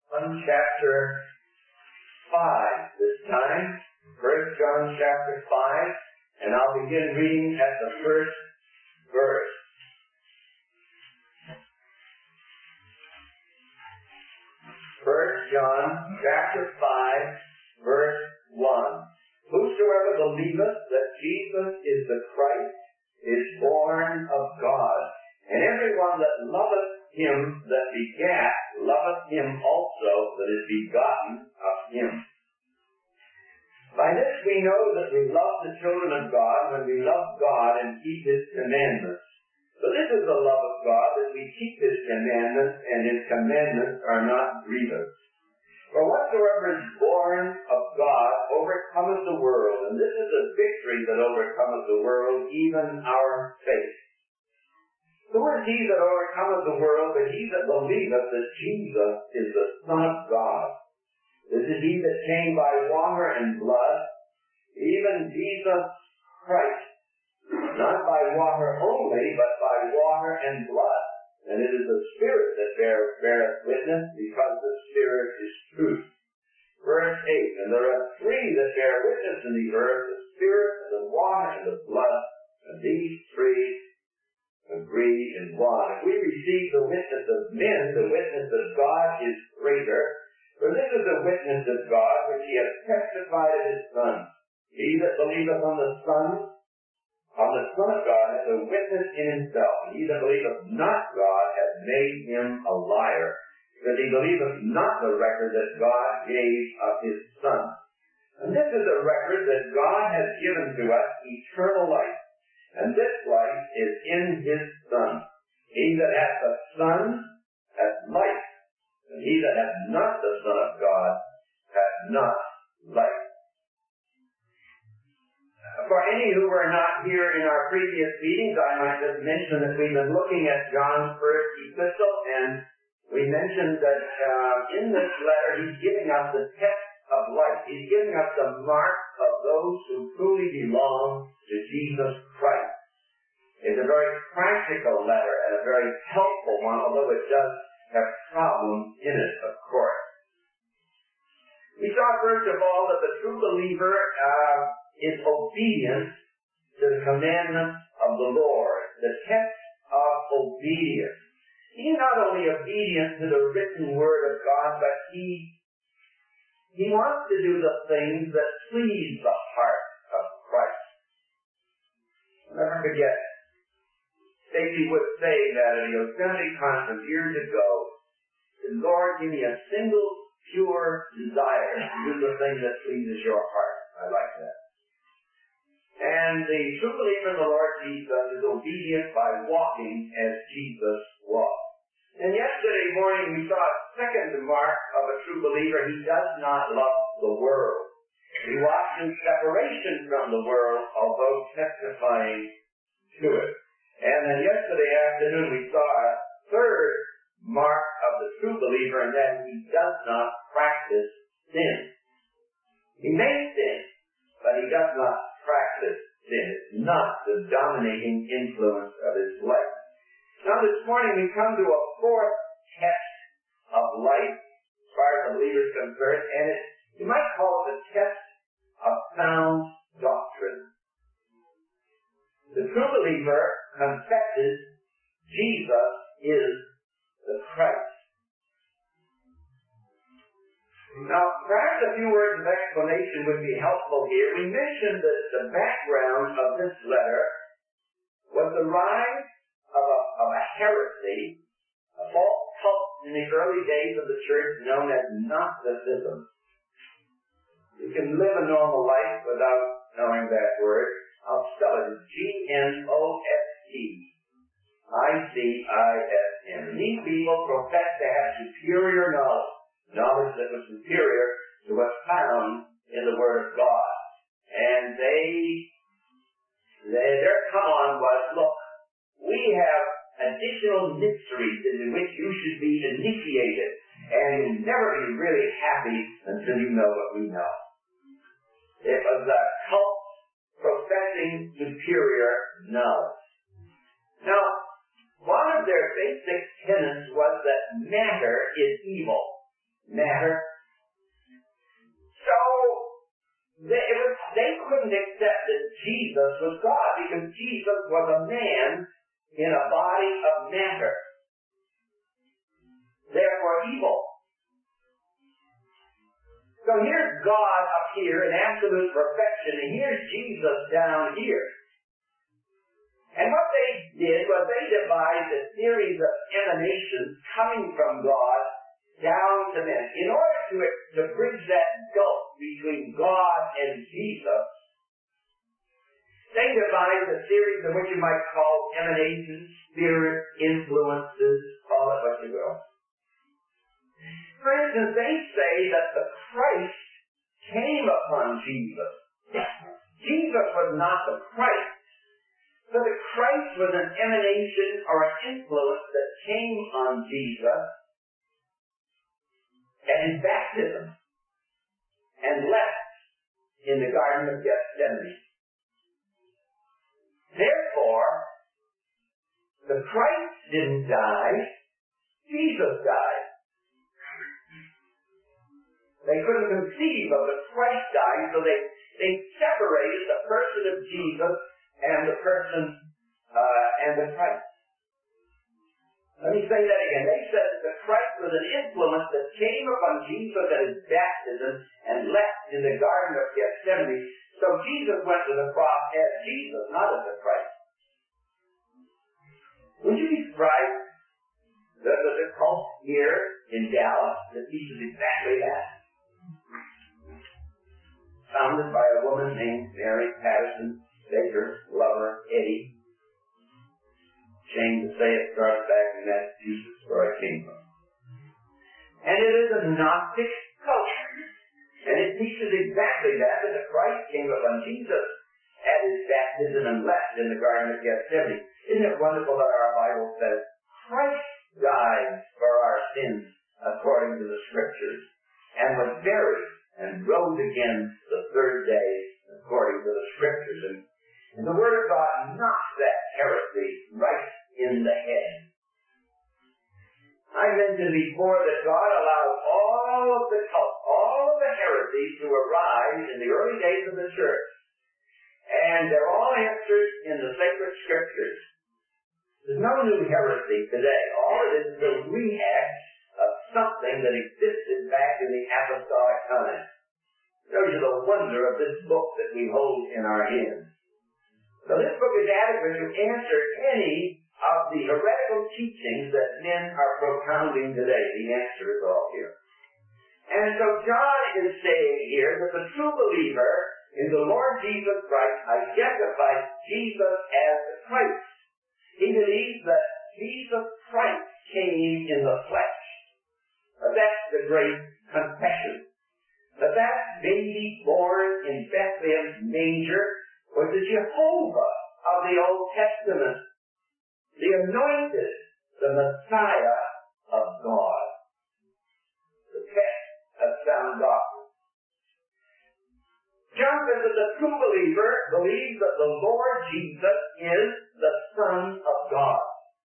John chapter 5 this time. 1 John chapter 5, and I'll begin reading at the first verse. 1 John chapter 5, verse 1. Whosoever believeth that Jesus is the Christ is born of God, and everyone that loveth him that begat loveth him also that is begotten of him. By this we know that we love the children of God when we love God and keep his commandments. For this is the love of God, that we keep his commandments, and his commandments are not grievous. For whatsoever is born of God overcometh the world, and this is the victory that overcometh the world, even our faith. Who is he that overcometh the world, but he that believeth that Jesus is the Son of God? This is he that came by water and blood, even Jesus Christ, not by water only, but by water and blood. And it is the Spirit that beareth witness, because the Spirit is truth. Verse 8, and there are three that bear witness in the earth, the Spirit, and the water, and the blood, and these three agree in one. If we receive the witness of men, the witness of God is greater. For this is the witness of God, which he hath testified of his Son. He that believeth on the Son of God, hath a witness in himself. And he that believeth not God hath made him a liar, because he believeth not the record that God gave of his Son. And this is a record that God hath given to us eternal life, and this life is in his Son. He that hath the Son hath life, and he that hath not the Son of God hath not life. For any who were not here in our previous meetings, I might just mention that we've been looking at John's first epistle, and we mentioned that in this letter he's giving us the test of life. He's giving us the mark of those who truly belong to Jesus Christ. It's a very practical letter and a very helpful one, although it does have problems in it, of course. We saw first of all that the true believer is obedient to the commandments of the Lord, the test of obedience. He's not only obedient to the written word of God, but he wants to do the things that please the heart of Christ. I'll never forget, Stacy would say that at the Yosemite conference years ago, Lord, give me a single pure desire to do the thing that pleases your heart. I like that. And the true believer in the Lord Jesus is obedient by walking as Jesus walked. And yesterday morning we saw a second mark of a true believer. He does not love the world. He walks in separation from the world, although testifying to it. And then yesterday afternoon we saw a third mark of the true believer, and that he does not practice sin. He may sin, but he does not practice sin. It's not the dominating influence of his life. Now this morning we come to a fourth test of life, as far as the believer is concerned, and you might call it the test of sound doctrine. The true believer confesses Jesus is the Christ. Now, perhaps a few words of explanation would be helpful here. We mentioned that the background of this letter was the rise of a heresy, a false cult in the early days of the church known as Gnosticism. You can live a normal life without knowing that word. I'll spell it as Gnosticism. These people profess to have superior knowledge that was superior to what's found in the Word of God. And their come on was, look, we have additional mysteries into which you should be initiated, and you'll never be really happy until you know what we know. It was a cult professing superior knowledge. Now, one of their basic tenets was that matter is evil. matter. So they couldn't accept that Jesus was God because Jesus was a man in a body of matter. Therefore evil. So here's God up here in absolute perfection, and here's Jesus down here. And what they did was they devised a series of emanations coming from God down to men. In order to bridge that gulf between God and Jesus, they devised a series of what you might call emanations, spirit, influences, call it what you will. For instance, they say that the Christ came upon Jesus. Jesus was not the Christ. So the Christ was an emanation or an influence that came on Jesus at his baptism and left in the Garden of Gethsemane. Therefore, the Christ didn't die, Jesus died. They couldn't conceive of the Christ dying, so they separated the person of Jesus and the person and the Christ. Let me say that again. They said that the Christ was an influence that came upon Jesus at his baptism and left in the Garden of Gethsemane. So Jesus went to the cross as Jesus, not as the Christ. Would you be surprised that there's a cult here in Dallas that teaches exactly that? Founded by a woman named Mary Patterson Baker, lover Eddie. Shame to say it, started back in Massachusetts where I came from. And it is a Gnostic cult. And it teaches exactly that the Christ came upon Jesus at his baptism and left in the Garden of Gethsemane. Isn't it wonderful that our Bible says, Christ died for our sins according to the Scriptures, and was buried and rose again the third day according to the Scriptures. And the Word of God knocks that heresy right in the head. I mentioned before that God allowed all of the heresies to arise in the early days of the church. And they're all answered in the sacred Scriptures. There's no new heresy today. All it is a rehash of something that existed back in the apostolic time. Shows you the wonder of this book that we hold in our hands. So this book is adequate to answer any of the heretical teachings that men are propounding today. The answer is all here. And so John is saying here that the true believer in the Lord Jesus Christ identifies Jesus as the Christ. He believes that Jesus Christ came in the flesh. That's the great confession. That baby born in Bethlehem's manger was the Jehovah of the Old Testament, the anointed, the Messiah of God, the test of sound doctrine. John says that the true believer believes that the Lord Jesus is the Son of God.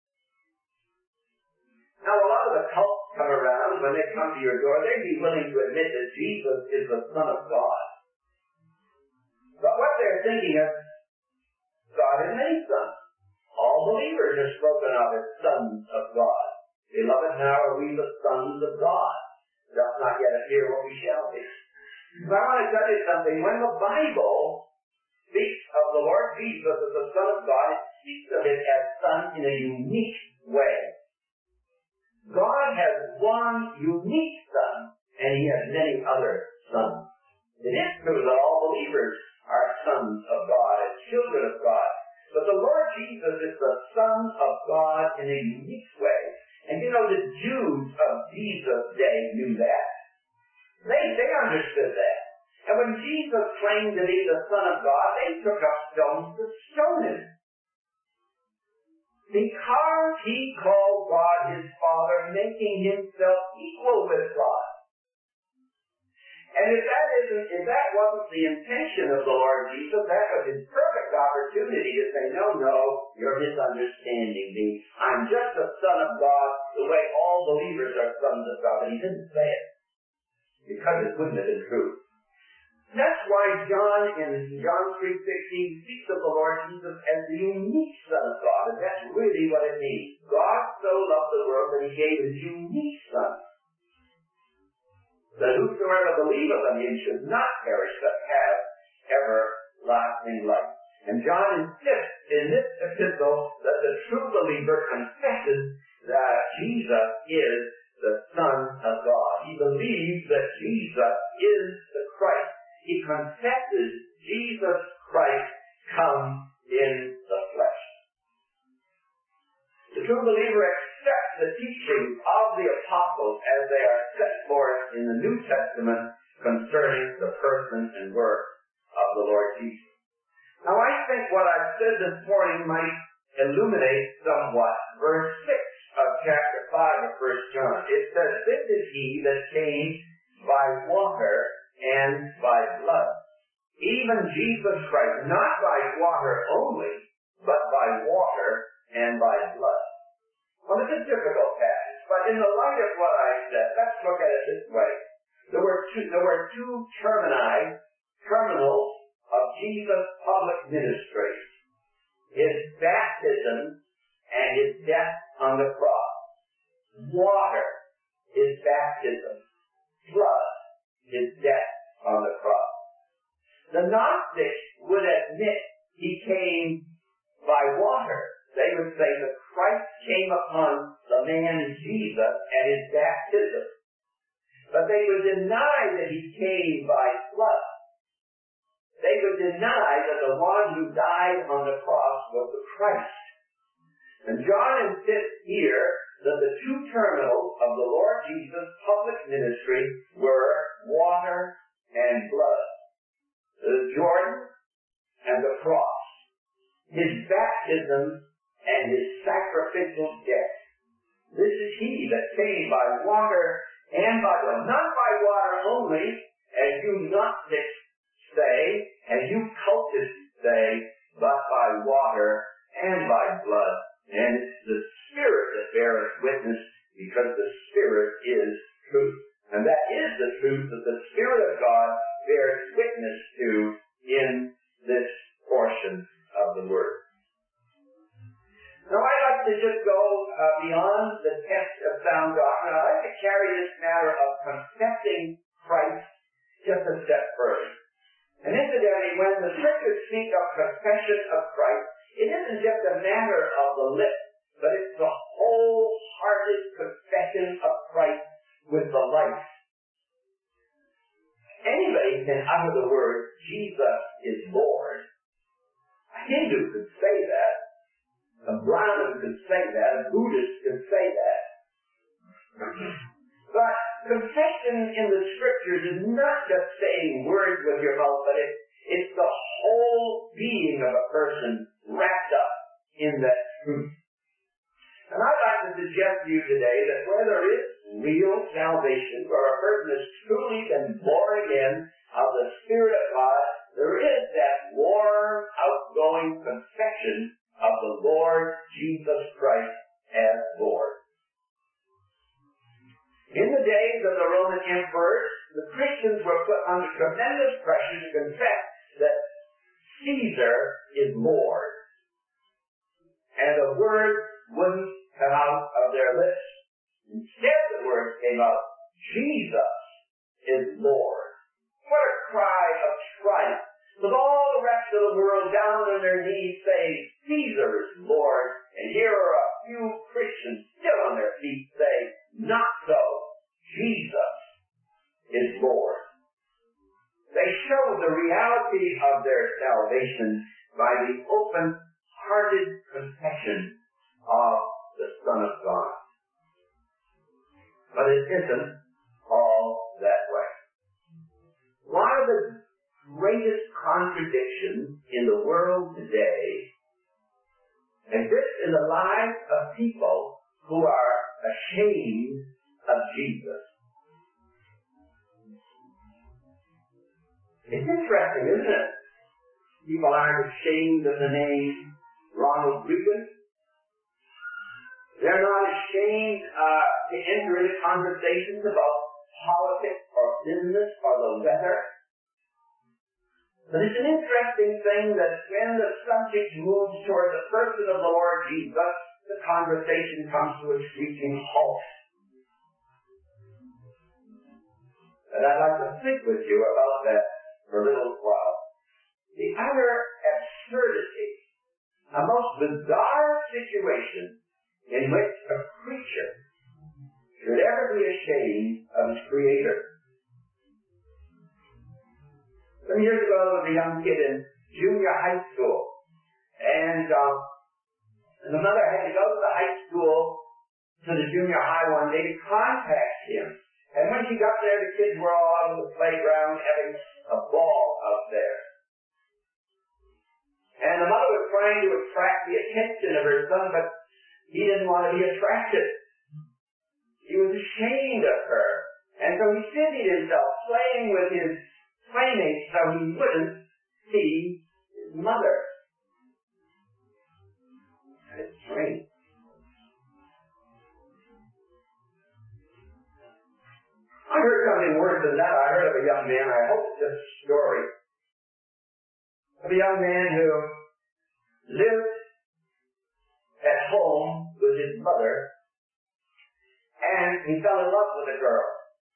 Now, a lot of the cults come around, when they come to your door, they'd be willing to admit that Jesus is the Son of God. But what they're thinking of, God has many sons. All believers are spoken of as sons of God. Beloved, now are we the sons of God? Doth not yet appear what we shall be. But I want to tell you something. When the Bible speaks of the Lord Jesus as the Son of God, it speaks of it as Son in a unique way. God has one unique Son, and He has many other sons. It is true that all believers are sons of God and children of God. But the Lord Jesus is the Son of God in a unique way. And you know, the Jews of Jesus' day knew that. They understood that. And when Jesus claimed to be the Son of God, they took up stones to stone Him. Because He called God His Father, making Himself equal with God. And if that wasn't the intention of the Lord Jesus, that was His perfect opportunity to say, no, you're misunderstanding me. I'm just a Son of God the way all believers are sons of God. But He didn't say it. because it wouldn't have been true. That's why John, in John 3:16, speaks of the Lord Jesus as the unique Son of God, and that's really what it means. God so loved the world that he gave his unique Son, that whosoever believeth on him should not perish, but have everlasting life. And John insists in this epistle that the true believer confesses that Jesus is the Son of God. He believes that Jesus is the Christ. He confesses Jesus Christ come in the flesh. The true believer accepts the teachings of the apostles as they are set forth in the New Testament concerning the person and work of the Lord Jesus. Now I think what I've said this morning might illuminate somewhat verse 6 of chapter 5 of 1 John. It says, "This is he that came by water and by blood, even Jesus Christ, not by water only, but by water and by blood." Well, it's a difficult passage, but in the light of what I said, let's look at it this way. There were two terminals of Jesus' public ministry: his baptism and his death on the cross. Water, his baptism. Blood, his death on the cross. The Gnostics would admit he came by water. They would say that Christ came upon the man Jesus at his baptism. But they would deny that he came by blood. They would deny that the one who died on the cross was the Christ. And John insists here that the two terminals of the Lord Jesus' public ministry were water and blood. The Jordan and the cross. His baptism and his sacrificial death. This is he that came by water and by blood. Not by water only, as you Gnostics say, as you cultists say, but by water and by blood. And it's the Spirit that beareth witness, because the Spirit is truth. And that is the truth that the Spirit of God bears witness to in this portion of the Word. Now I'd like to just go beyond the test of sound doctrine. I'd like to carry this matter of confessing Christ just a step further. And incidentally, when the Scriptures speak of confession of Christ, it isn't just a matter of the lips, but it's the wholehearted confession of Christ with the life. Anybody can utter the word, Jesus is Lord. A Hindu could say that. A Brahmin could say that. A Buddhist could say that. But confession in the Scriptures is not just saying words with your mouth, but it's the whole being of a person wrapped up in that truth. And I'd like to suggest to you today that where there is real salvation, where a person has truly been born again of the Spirit of God, there is that warm, outgoing confession of the Lord Jesus Christ as Lord. In the days of the Roman emperors, the Christians were put under tremendous pressure to confess that Caesar is Lord. And the word wouldn't come out of their lips. Instead, the word came out, Jesus is Lord. What a cry of triumph. With all the rest of the world down on their knees saying, Caesar is Lord. And here are a few Christians still on their feet saying, not so. Jesus is Lord. They show the reality of their salvation by the open-hearted confession of the Son of God. But it isn't all that way. One of the greatest contradictions in the world today exists in the lives of people who are ashamed of Jesus. It's interesting, isn't it? People aren't ashamed of the name Ronald Reagan. They're not ashamed to enter into conversations about politics or business or the weather. But it's an interesting thing that when the subject moves toward the person of the Lord Jesus, the conversation comes to a screeching halt. And I'd like to think with you about that for a little while. The utter absurdity, a most bizarre situation in which a creature should ever be ashamed of his Creator. Some years ago, there was a young kid in junior high school, and the mother had to go to the high school, to the junior high one day to contact him. And when she got there, the kids were all out on the playground having a ball out there. And the mother was trying to attract the attention of her son, but he didn't want to be attracted. He was ashamed of her. And so he busied himself playing with his playmates so he wouldn't see his mother. It's strange. I heard something worse than that. I heard of a young man, I hope it's just a story, of a young man who lived at home with his mother, and he fell in love with a girl.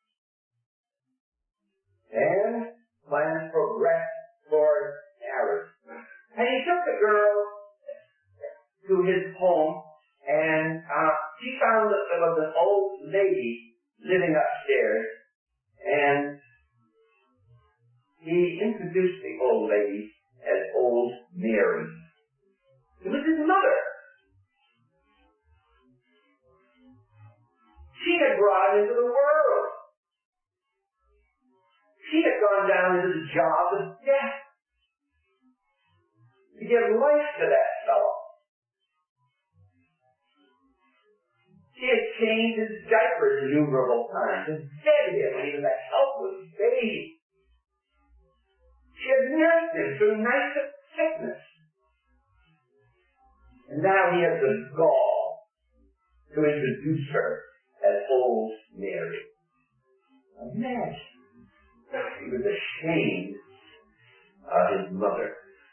And plans progressed toward marriage. And he took the girl to his home, and he found that there was an old lady living upstairs, and he introduced the old lady as Old Mary. It was his mother. She had brought him into the world. She had gone down into the jaws of death to give life to that fellow. She had changed his diapers innumerable times and fed him when he was a helpless baby. She had nursed him through nights of sickness. And now he has the gall to introduce her as Old Mary. Imagine. He was ashamed of his mother.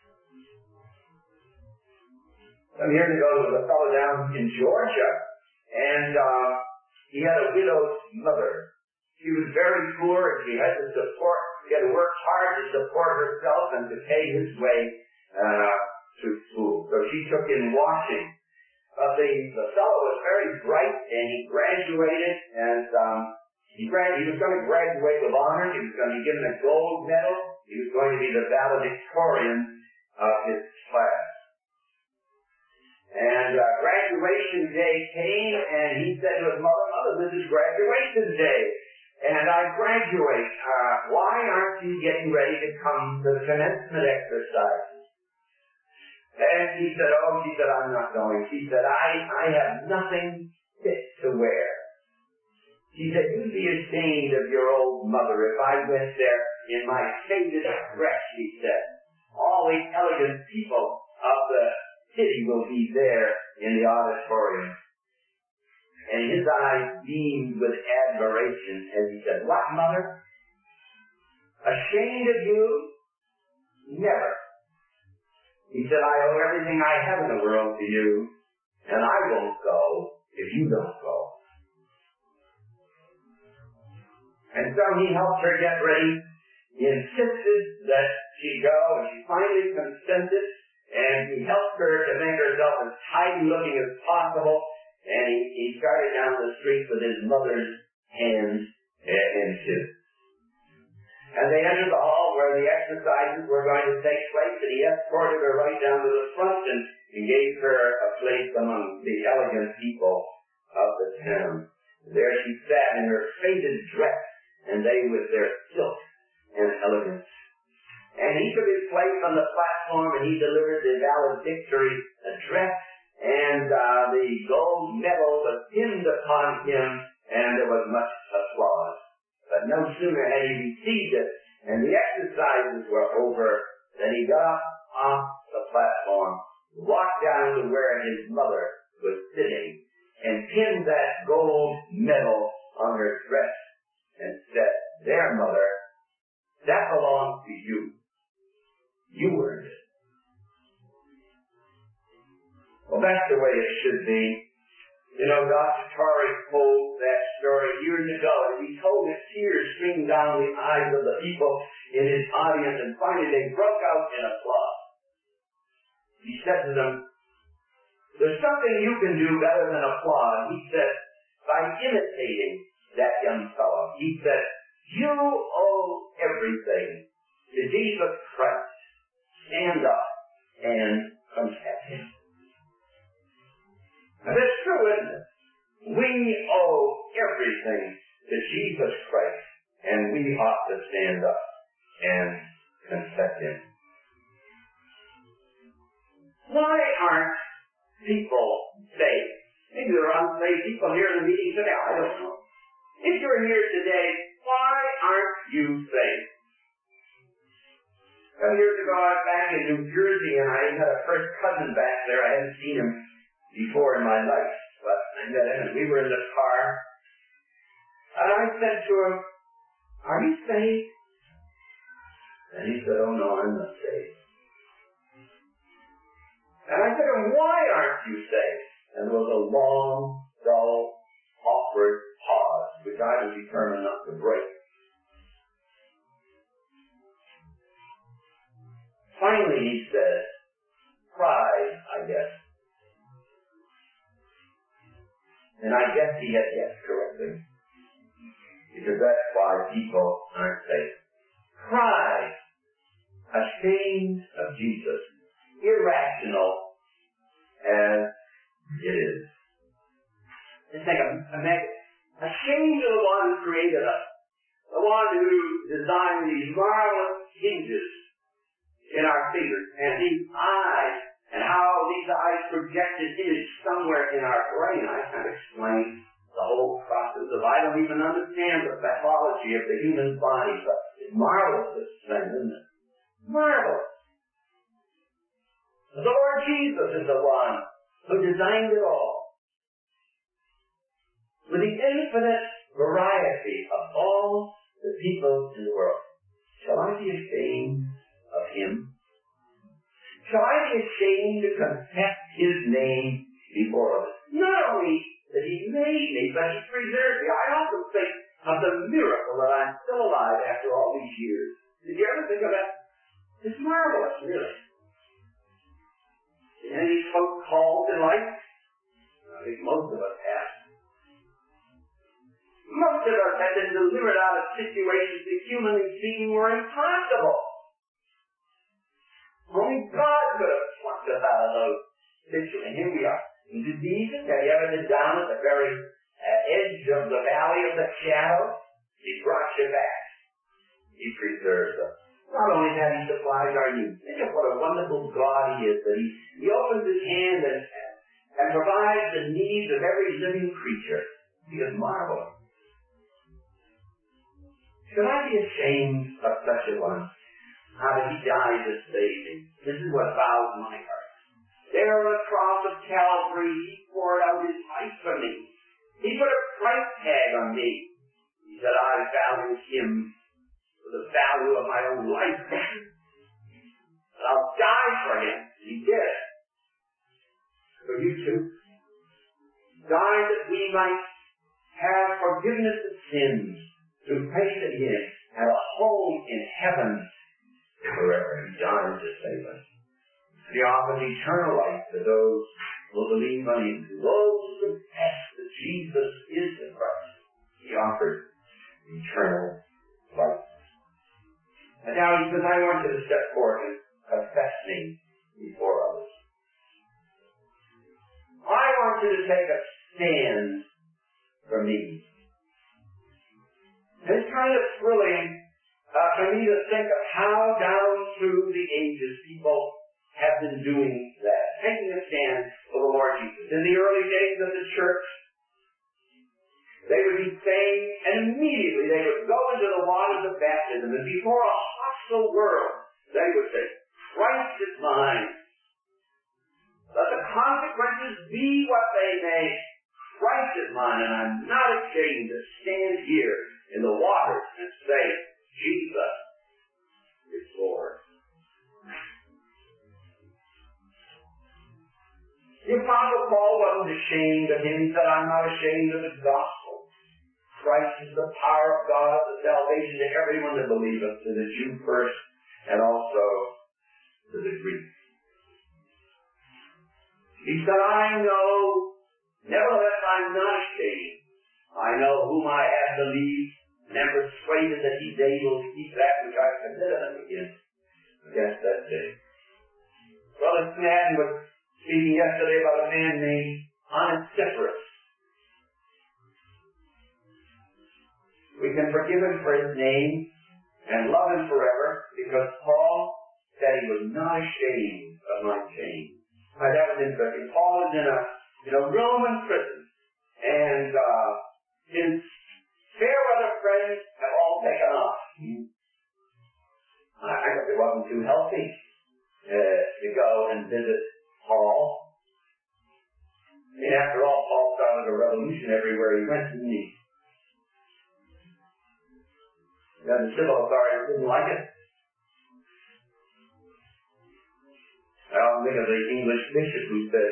Some years ago, there was a fellow down in Georgia, and he had a widowed mother. She was very poor, and she had to work hard to support herself and to pay his way through school. So she took in washing. But the fellow was very bright, and he graduated, and he was going to graduate with honors. He was going to be given a gold medal. He was going to be the valedictorian of his class. And graduation day came, and he said to his mother, "Mother, this is graduation day, and I graduate. Why aren't you getting ready to come to the commencement exercises?" And she said, "I'm not going." She said, I have nothing fit to wear. She said, "You'd be ashamed of your old mother if I went there in my faded dress," she said. "All the elegant people of the city will be there in the auditorium." And his eyes beamed with admiration as he said, "What, mother? Ashamed of you? Never." He said, "I owe everything I have in the world to you, and I won't go if you don't go." And so he helped her get ready. He insisted that she go, and she finally consented, and he helped her to make herself as tidy looking as possible, and he started down the street with his mother's hands in his. And they entered the hall where the exercises were going to take place, and he escorted her right down to the front and gave her a place among the elegant people of the town. There she sat in her faded dress, and they with their silk and elegance. And he took his place on the platform, and he delivered the valedictory address, and the gold medal was pinned upon him, and there was much applause. But no sooner had he received it, and the exercises were over, than he got up off the platform, walked down to where his mother was sitting, and pinned that gold medal on her dress. and said, "There, Mother, that belongs to you. You earned it." Well, that's the way it should be. You know, Dr. Torrey told that story years ago, and he told it, tears streaming down the eyes of the people in his audience, and finally they broke out in applause. He said to them, "There's something you can do better than applaud." He said, by imitating that young fellow. He said, "You owe everything to Jesus Christ. Stand up and confess Him." Now that's true, isn't it? We owe everything to Jesus Christ, and we ought to stand up and confess Him. Why aren't people saved? Maybe there are unsaved people here in the meeting today. I don't know. If you're here today, why aren't you saved? Some years ago, I was back in New Jersey, and I had a first cousin back there. I hadn't seen him before in my life, but I met him, and we were in the car. And I said to him, "Are you saved?" And he said, "Oh, no, I'm not saved." And I said to him, "Why aren't you saved?" And there was a long, dull, awkward pause, which I was determined not to break. Finally, he said, "Pride, I guess." And I guess he had guessed correctly, because that's why people aren't saved. Pride, ashamed of Jesus, irrational as it is. Just think of ashamed of the one who created us, the one who designed these marvelous hinges in our fingers, and these eyes, and how these eyes projected image somewhere in our brain. I can't explain the whole process of, I don't even understand the pathology of the human body, but it's marvelous, this thing, isn't it? Marvelous. The Lord Jesus is the one who designed it all. With the infinite variety of all the people in the world. Shall I be ashamed of Him? Shall I be ashamed to confess His name before others? Not only that He made me, but He preserved me. I often think of the miracle that I'm still alive after all these years. Did you ever think of that? It's marvelous, really. Did any of these folks called in life? I think most of us have. Most of us have been delivered out of situations that, humanly speaking, were impossible. Only God could have plucked us out of those situations. And here we are. In diseases, have you ever been down at the very edge of the valley of the shadow? He brought you back. He preserves us. Not only that, He supplies our needs. Think of what a wonderful God He is, that He opens His hand and provides the needs of every living creature. He is marvelous. Should I be ashamed of such a one? How that He died to save me? This is what bows my heart. There on the cross of Calvary, He poured out His life for me. He put a price tag on me. He said, "I value Him for the value of my own life. And I'll die for Him." He did. For you too. Died that we might have forgiveness of sins through faith in Him, have a home in heaven forever. He died to save us. He offers eternal life to those who believe on Him, to those who confess that Jesus is the Christ. He offers eternal life. And now He says, "I want you to step forward and confess me before others. I want you to take a stand for me." And it's kind of thrilling for me to think of how down through the ages people have been doing that, taking a stand for the Lord Jesus. In the early days of the church, they would be saved, and immediately they would go into the waters of baptism, and before a hostile world, they would say, "Christ is mine. Let the consequences be what they may. Christ is mine, and I'm not ashamed to stand here in the water he said, I'm not ashamed of the gospel. Christ is the power of God, the salvation to everyone that believeth, to the Jew first, and also to the Greek. He said, I know, nevertheless I'm not ashamed. I know whom I have believed, and am persuaded that he's able to keep that which I committed unto him against that day. Brother Snadden was speaking yesterday about a man named Onesiphorus. We can forgive him for his name and love him forever because Paul said he was not ashamed of my chains. That was interesting. Paul is in a Roman prison, and his fair weather friends have all taken off. I guess it wasn't too healthy to go and visit Paul. I mean, after all, Paul started a revolution everywhere he went, didn't he? And the civil authorities didn't like it. I often think of the English bishop who said,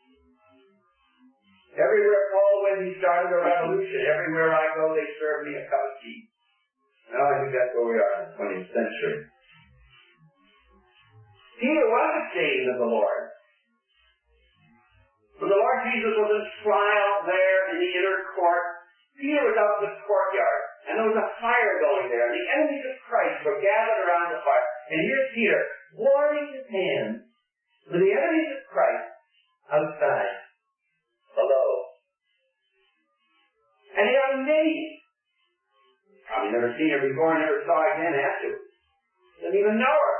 everywhere Paul went, he started a revolution. Everywhere I go, they serve me a cup of tea. Now I think that's where we are in the 20th century. Peter was ashamed of the Lord. When the Lord Jesus was in trial there in the inner court, Peter was out in the courtyard, and there was a fire going there, and the enemies of Christ were gathered around the fire. And here's Peter, warming his hands to the enemies of Christ outside, below. And he was amazed. Probably never seen her before, never saw her again after. Didn't even know her.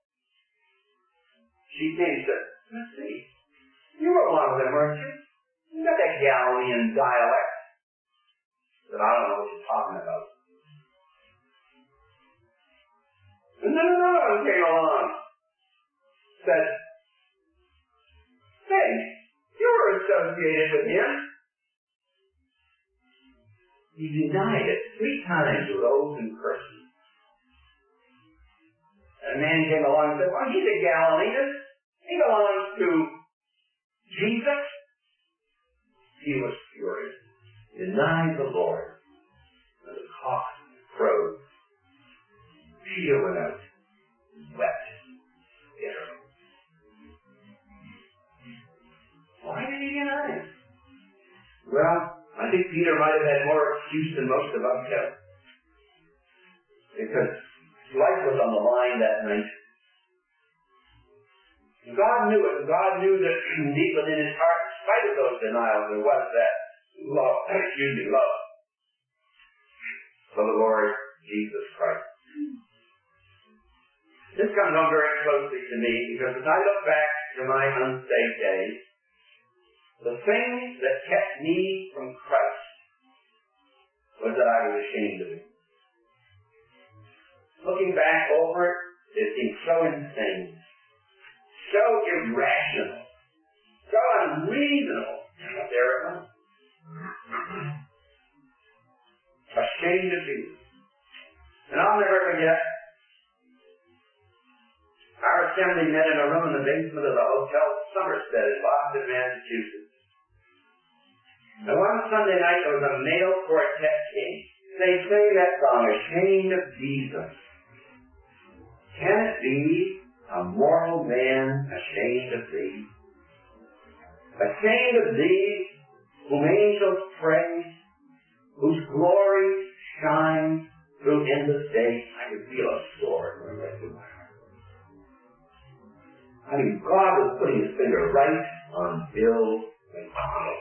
She came and said, let's see, you were one of them, weren't you? You got that Galilean dialect. But I don't know what you're talking about. And then another one came along. Said, hey, you were associated with him. He denied it 3 times with oaths and curses. And a man came along and said, well, he's a Galilean. He belongs to Jesus. He was furious. Denied the Lord. And the cock crowed. Peter went out and wept bitterly. Why did he deny it? Well, I think Peter might have had more excuse than most of us have. Because his life was on the line that night. God knew it, and God knew that deep within his heart, in spite of those denials, there was that love for the Lord Jesus Christ. This comes on very closely to me, because as I look back to my unsaved days, the thing that kept me from Christ was that I was ashamed of him. Looking back over it, it seems so insane, so irrational, so unreasonable. But there it was. Ashamed of Jesus. And I'll never forget, our assembly met in a room in the basement of the Hotel Somerset in Boston, Massachusetts. And one Sunday night there was a male quartet came. They sang that song, Ashamed of Jesus. Can it be a mortal man ashamed of thee? Ashamed of thee, whom angels praise, whose glory shines through endless days. I could feel a sword running right through my heart. I mean, God was putting his finger right on Bill McDonald.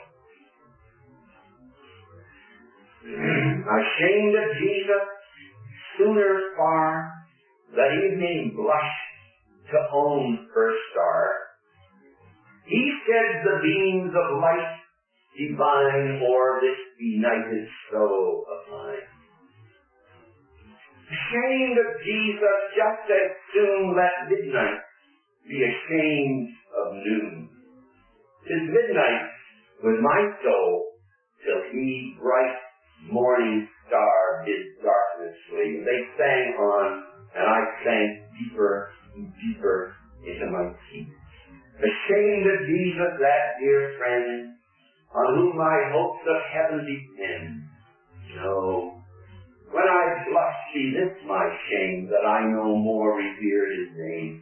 Ashamed of Jesus, sooner far, that evening blushed to own her star. He sheds the beams of light divine o'er this benighted soul of mine. Ashamed of Jesus, just as soon let midnight be ashamed of noon. 'Tis midnight with my soul till he bright morning star his darkness flee. They sang on, and I sank deeper and deeper into my teeth. Ashamed of Jesus, that dear friend, on whom my hopes of heaven depend. No, when I blush, see this my shame, that I no more revere his name.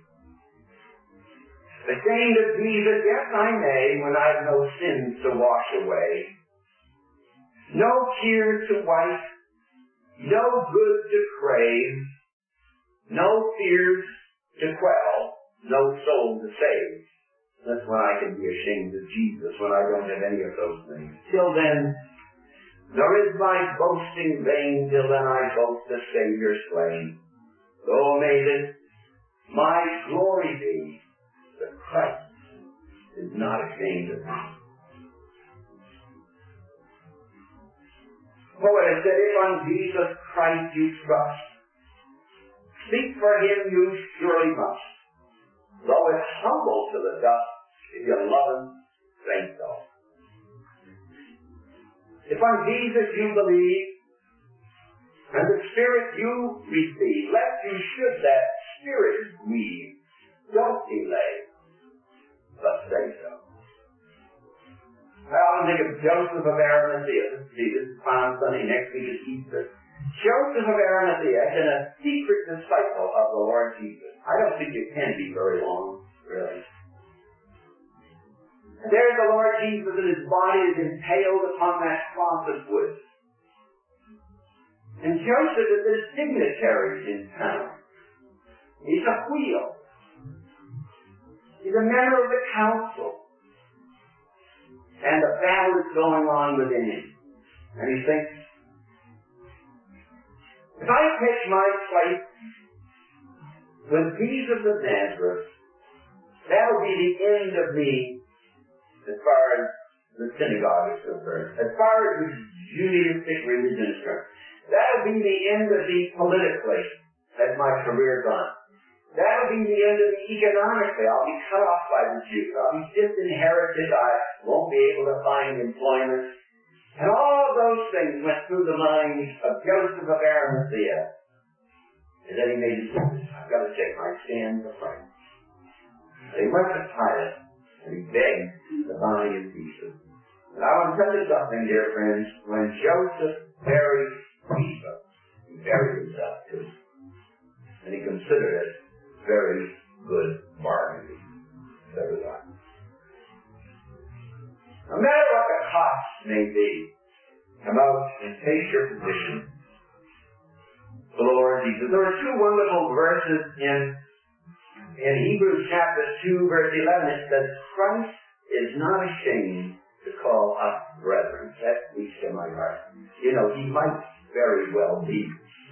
Ashamed of Jesus, yes I may, when I've no sins to wash away. No tears to wipe, no good to crave, no fears to quell, no soul to save. That's when I can be ashamed of Jesus, when I don't have any of those things. Till then, nor is my boasting vain, till then I boast the Savior slain. Oh, may this my glory be, that Christ is not ashamed of me. Poet has said, if on Jesus Christ you trust, speak for him you surely must. Though it's humble to the dust, if you love him, say so. If on Jesus you believe, and the Spirit you receive, lest you should that Spirit grieve, don't delay, but say so. I often think of Joseph of Arimathea. See, this is Palm Sunday, next week is Easter. Joseph of Arimathea had been a secret disciple of the Lord Jesus. I don't think it can be very long, really. And there's the Lord Jesus, and his body is impaled upon that cross of wood. And Joseph is a dignitary in town. He's a wheel. He's a member of the council. And a battle is going on within him. And he thinks, if I take my place with Jesus of Nazareth, that'll be the end of me as far as the synagogue is concerned, as far as the Judaistic religion is concerned. That'll be the end of me politically as my career gone. That'll be the end of me economically. I'll be cut off by the Jews. I'll be disinherited. I won't be able to find employment. And all of those things went through the mind of Joseph of Arimathea. And then he made his decision. I've got to take my stand for Christ. And he went to Pilate, and he begged the body of Jesus. And I want to tell you something, dear friends. When Joseph buried Jesus, he buried himself too. And he considered it very good bargaining. So was I. No matter what the cost may be, come out and take your position for the Lord Jesus. There are two wonderful verses in Hebrews chapter 2, verse 11. It says, Christ is not ashamed to call us brethren. That speaks to my heart. You know, he might very well be.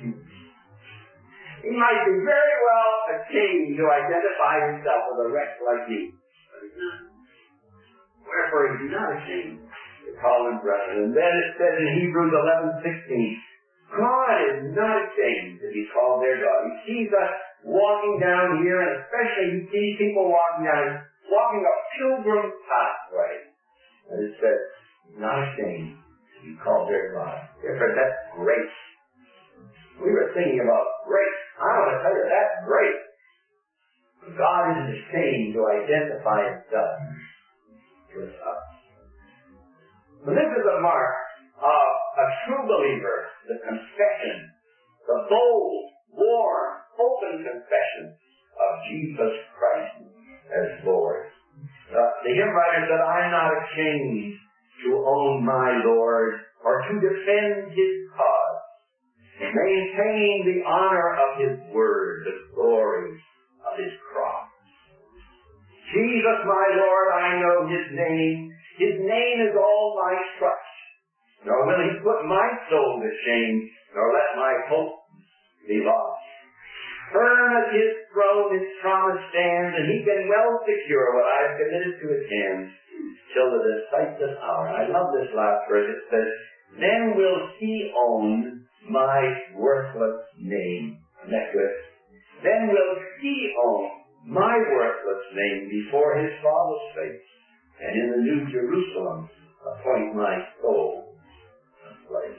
He might be very well ashamed to identify himself with a wretch like me. But he's not. Wherefore he's not ashamed to call him brethren. And then it says in Hebrews 11:16, God is not ashamed to be called their God. He sees us walking down here, and especially he sees people walking a pilgrim pathway. And it says, he's not ashamed to be called their God. Therefore, that's grace. We were thinking about grace. I want to tell you, that's grace. God isn't ashamed to identify himself with us. And this is a mark of a true believer, the confession, the bold, warm, open confession of Jesus Christ as Lord. The hymn writer said, I'm not ashamed to own my Lord or to defend his cause, maintaining the honor of his word, the glory of his cross. Jesus, my Lord, I know his name. His name is all my trust. Nor will he put my soul to shame, nor let my hope be lost. Firm as his throne his promise stands, and he can well secure what I've committed to his hands till the decisive hour. I love this last verse. It says, then will he own my worthless name. Isn't that good? Then will he own my worthless name before his Father's face, and in the New Jerusalem appoint my soul a place.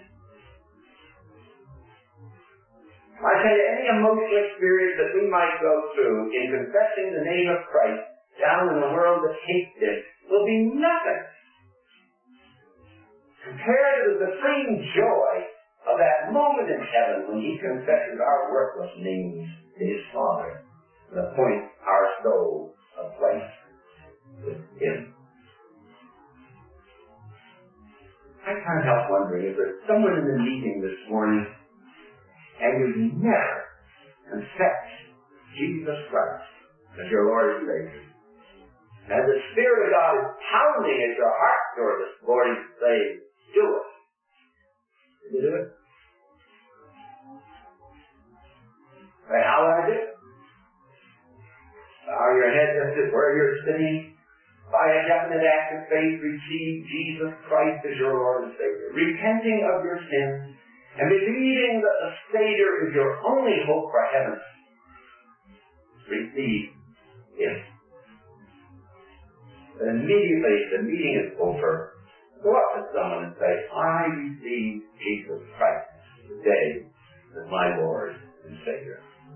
I tell you, any emotional experience that we might go through in confessing the name of Christ down in a world that hates him will be nothing compared to the supreme joy of that moment in heaven when he confesses our worthless names to his Father and appoints our soul a place with him. I can't help wondering if there's someone in the meeting this morning and you've never confessed Jesus Christ as your Lord and Savior. And the Spirit of God is pounding at your heart door this morning to say, do it. Did you do it? Say, how do I do it? Bow your head just as where you're sitting. By a definite act of faith, receive Jesus Christ as your Lord and Savior. Repenting of your sins and believing that the Savior is your only hope for heaven. Receive Him. But immediately the meeting is over, go up to someone and say, I receive Jesus Christ today as my Lord and Savior.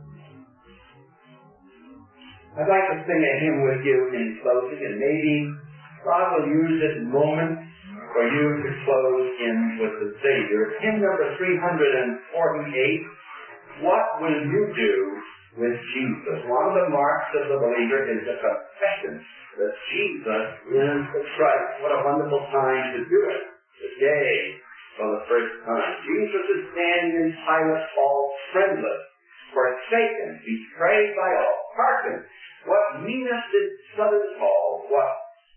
I'd like to sing a hymn with you in closing, and maybe God will use this moment for you to close in with the Savior. Hymn number 348, What Will You Do with Jesus? One of the marks of the believer is the confession that Jesus is the Christ. What a wonderful time to do it today for the first time. Jesus is standing in Pilate's hall, friendless, forsaken, betrayed by all. Hearken, what meanest did Southern call, what